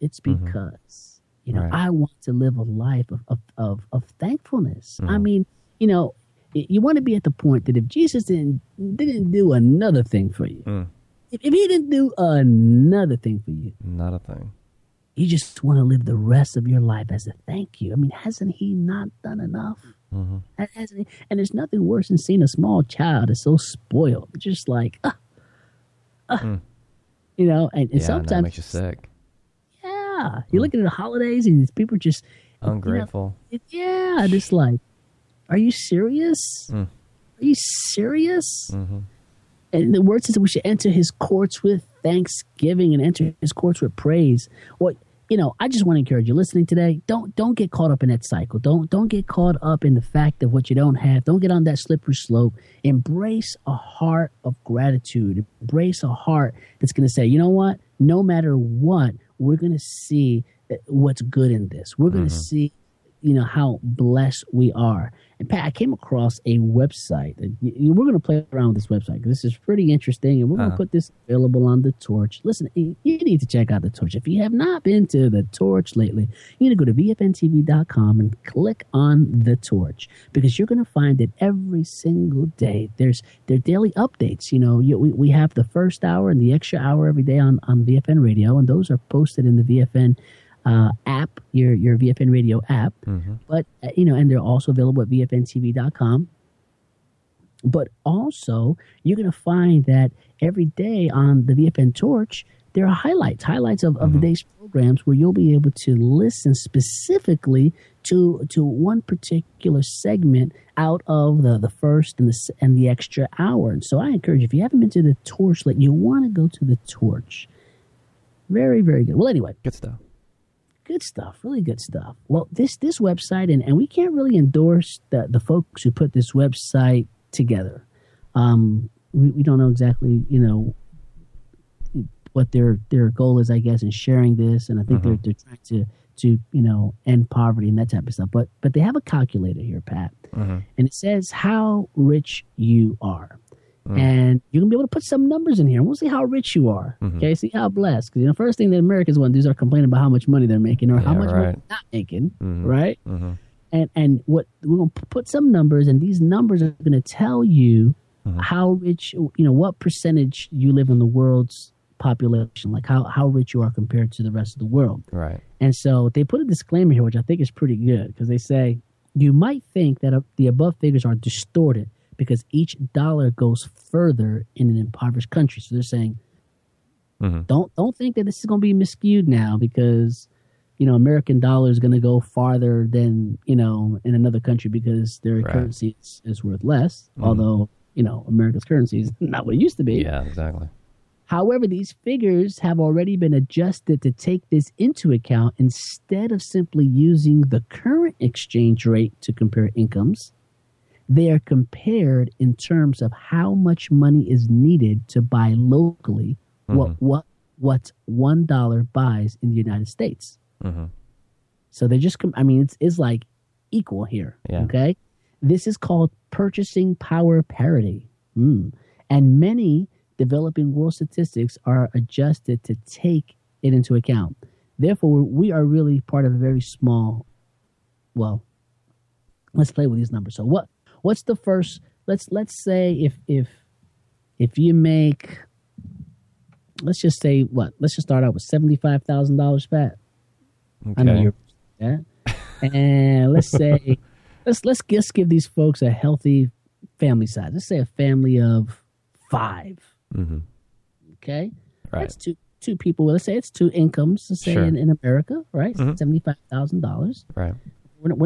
I want to live a life of thankfulness. You want to be at the point that if Jesus didn't do another thing for you, if he didn't do another thing for you, not a thing, you just want to live the rest of your life as a thank you. Hasn't he not done enough? And there's nothing worse than seeing a small child that's so spoiled. Just like, you know, and sometimes that makes you sick. Yeah, you look at the holidays and these people just ungrateful. Just like, are you serious? Are you serious? And the word says that we should enter his courts with thanksgiving and enter his courts with praise. Well, you know, I just want to encourage you listening today. Don't get caught up in that cycle. Don't get caught up in the fact of what you don't have. Don't get on that slippery slope. Embrace a heart of gratitude. Embrace a heart that's going to say, you know what? No matter what, we're going to see what's good in this. We're going to see, you know, how blessed we are. And Pat, I came across a website. We're going to play around with this website because this is pretty interesting, and we're going to put this available on The Torch. Listen, you need to check out The Torch. If you have not been to The Torch lately, you need to go to VFNTV.com and click on The Torch, because you're going to find that every single day there are daily updates. You know, we have the first hour and the extra hour every day on VFN Radio, and those are posted in the VFN app, your VFN Radio app. But you know, and they're also available at VFNTV.com. But also, you're going to find that every day on the VFN Torch, there are highlights of the day's programs, where you'll be able to listen specifically to one particular segment out of the first and the extra hour. And so I encourage you, if you haven't been to the Torch, you want to go to the Torch. Very, very good. Well, anyway, good stuff. Good stuff, really good stuff. Well, this website, and we can't really endorse the folks who put this website together. We don't know exactly, you know, what their goal is, I guess, in sharing this, and I think they're trying to you know, end poverty and that type of stuff. But they have a calculator here, Pat, and it says how rich you are. And you're going to be able to put some numbers in here, and we'll see how rich you are. Okay, see how blessed. Because, you know, first thing that Americans want to do is complain about how much money they're making, or how much money they're not making, right? And what we're going to put some numbers, and these numbers are going to tell you how rich, you know, what percentage you live in the world's population, like how rich you are compared to the rest of the world. Right. And so they put a disclaimer here, which I think is pretty good, because they say, you might think that the above figures are distorted because each dollar goes further in an impoverished country. So they're saying, don't think that this is going to be miscued now, because, you know, American dollar is going to go farther than, you know, in another country, because their currency is worth less. Although, you know, America's currency is not what it used to be. Yeah, exactly. However, these figures have already been adjusted to take this into account, instead of simply using the current exchange rate to compare incomes. They are compared in terms of how much money is needed to buy locally what $1 buys in the United States. So they're just, I mean, it's like equal here. Yeah. Okay. This is called purchasing power parity. And many developing world statistics are adjusted to take it into account. Therefore, we are really part of a very small, well, let's play with these numbers. So what's the first, let's say if you make, let's just say let's just start out with $75,000, Pat. Okay. I know you're, yeah. And let's say, let's give these folks a healthy family size. Let's say a family of 5. Okay. Right. That's two people. Let's say it's 2 incomes, let's say in America, right? $75,000. Right. We're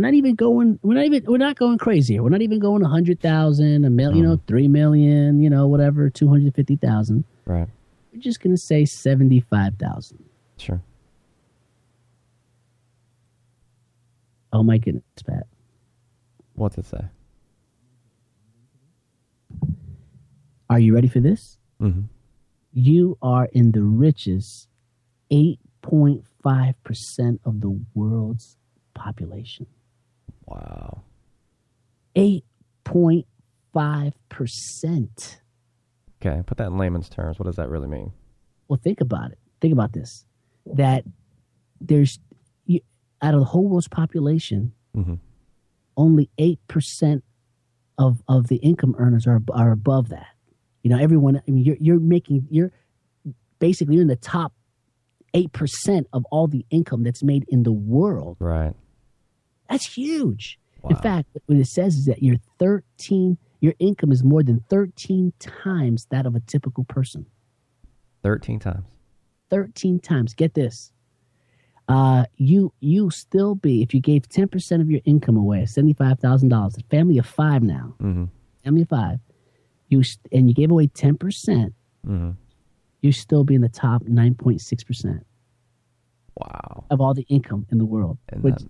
not going crazy here. We're not even going 100,000, a million, you know, 3 million, you know, whatever, 250,000. Right. We're just going to say 75,000. Sure. Oh my goodness, Pat. What's it say? Are you ready for this? You are in the richest 8.5% of the world's population. Wow. 8.5%. Okay, put that in layman's terms. What does that really mean? Well, think about it. Think about this. That there's, out of the whole world's population, only 8% of the income earners are above that. You know, everyone, I mean, you're basically in the top 8% of all the income that's made in the world. Right. That's huge. In fact, what it says is that your income is more than 13 times that of a typical person. 13 times. 13 times. Get this. You still be, if you gave 10% of your income away, $75,000, a family of 5 now, family of 5, and you gave away 10%, you still be in the top 9.6%. Wow. Of all the income in the world. And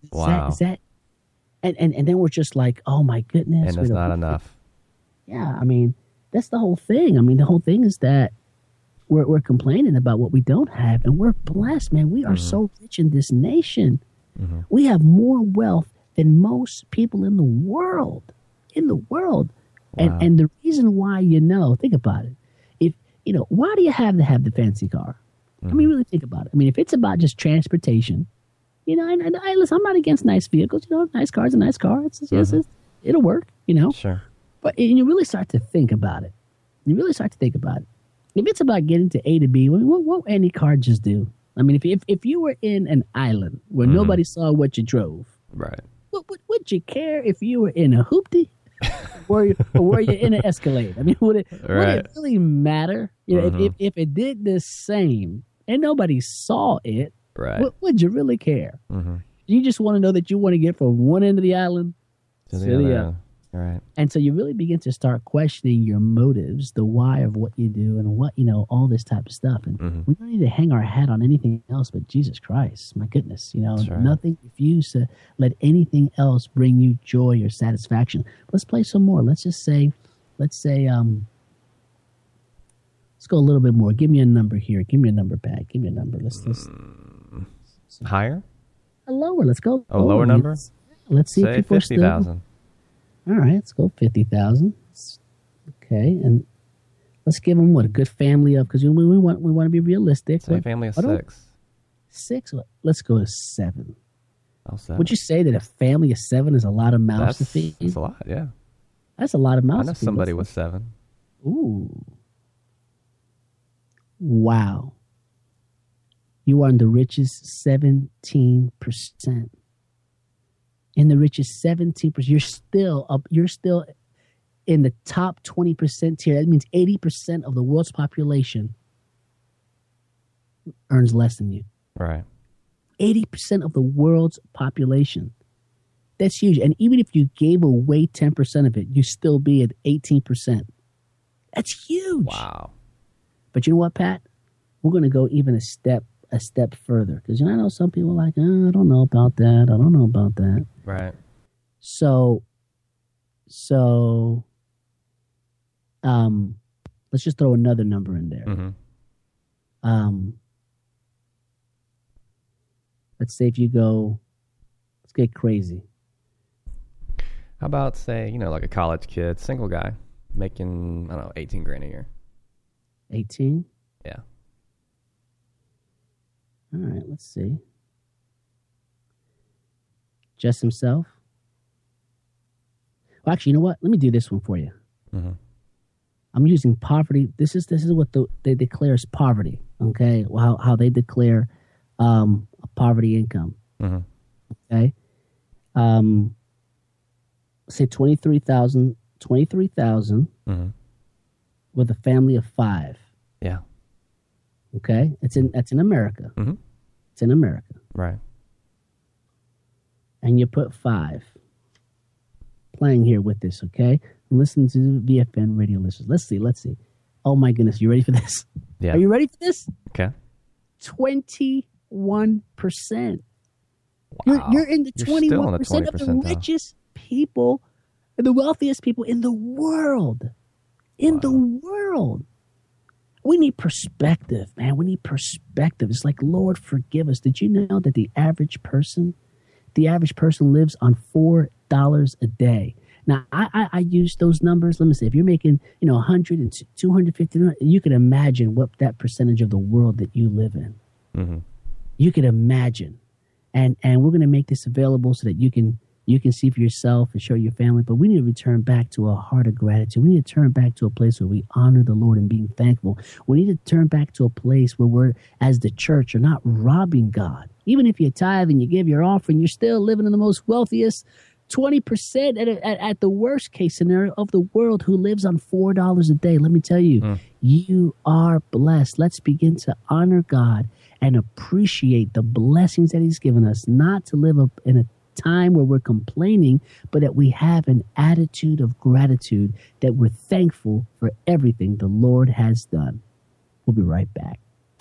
then we're just like, oh my goodness. And that's not enough. Yeah, I mean, that's the whole thing. I mean, the whole thing is that we're complaining about what we don't have, and we're blessed, man. We are so rich in this nation. We have more wealth than most people in the world. Wow. And the reason why, think about it. Why do you have to have the fancy car? I mean, really think about it. I mean, if it's about just transportation, and listen, I'm not against nice vehicles. Nice car's a nice car. It'll work, Sure. But you really start to think about it. If it's about getting to A to B, what will any car just do? I mean, if you were in an island where nobody saw what you drove, right? Would you care if you were in a hoopty or were you in an Escalade? I mean, would it really matter? If it did the same and nobody saw it, right? Would you really care? You just want to know that you want to get from one end of the island to the other. Right. And so you really begin to start questioning your motives, the why of what you do, and what, all this type of stuff. And we don't need to hang our hat on anything else but Jesus Christ. My goodness, nothing. Refuse to let anything else bring you joy or satisfaction. Let's play some more. Let's say, let's go a little bit more. Give me a number here. Give me a number, Pat. Give me a number. Let's higher? A lower. Let's go. A lower number? Let's see Say if people 50,000. All right, let's go 50,000. Okay, and let's give them a good family of, because we want to be realistic. Say family of 6. 6. Let's go to 7. Oh, 7. Would you say that a family of 7 is a lot of mouths to feed? That's a lot. Yeah, that's a lot of mouths. I know somebody with 7. Ooh, wow! You are in the richest 17%. In the richest 17%, you're still up. You're still in the top 20% tier. That means 80% of the world's population earns less than you. Right. 80% of the world's population. That's huge. And even if you gave away 10% of it, you still be at 18%. That's huge. Wow. But you know what, Pat? We're going to go even a step further, because I know some people are like, I don't know about that. I don't know about that. Right. So, let's just throw another number in there. Let's say if you go, let's get crazy. How about say, like a college kid, single guy, making, I don't know, 18 grand a year. 18? Yeah. All right, let's see. Just himself? Well, actually, you know what? Let me do this one for you. I'm using poverty. This is what they declare as poverty. Okay, well, how they declare a poverty income. Okay, say 23,000 with a family of 5. Yeah. Okay, that's in America. It's in America, right? And you put 5 playing here with this. Okay, and listen to VFN radio listeners. Let's see. Oh my goodness, you ready for this? Yeah. Are you ready for this? Okay. 21%. Wow. You're in the 21% of the richest people, the wealthiest people in the world. The world. We need perspective, man. We need perspective. It's like, Lord, forgive us. Did you know that the average person lives on $4 a day? Now, I use those numbers. Let me say, if you're making, 100 and 250, you can imagine what that percentage of the world that you live in. You can imagine. And we're going to make this available so that you can see for yourself and show your family. But we need to return back to a heart of gratitude. We need to turn back to a place where we honor the Lord and being thankful. We need to turn back to a place where we're, as the church, are not robbing God. Even if you tithe and you give your offering, you're still living in the most wealthiest 20% at the worst case scenario of the world who lives on $4 a day. Let me tell you, you are blessed. Let's begin to honor God and appreciate the blessings that he's given us, not to live in a time where we're complaining, but that we have an attitude of gratitude, that we're thankful for everything the Lord has done. We'll be right back.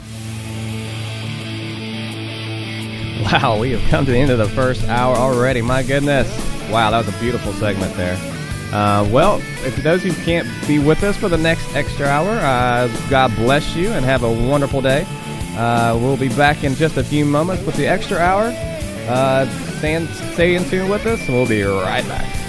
Wow, we have come to the end of the first hour already. My goodness. Wow, that was a beautiful segment there. Well, if those who can't be with us for the next extra hour, God bless you and have a wonderful day. We'll be back in just a few moments with the extra hour. Stay in tune with us, and we'll be right back.